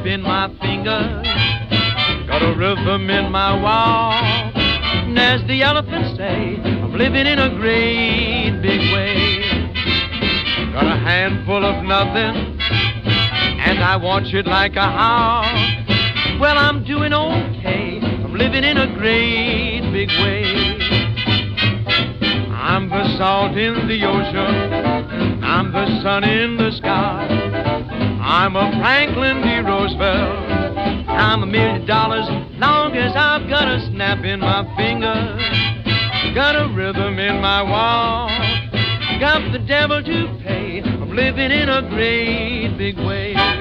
snap in my fingers, got a rhythm in my walk. And as the elephants say, I'm living in a great big way. Got a handful of nothing, and I watch it like a hawk. Well, I'm doing okay, I'm living in a great big way. I'm the salt in the ocean, I'm the sun in the sky. I'm a Franklin D. Roosevelt, I'm $1 million long as I've got a snap in my fingers, got a rhythm in my walk, got the devil to pay, I'm living in a great big way.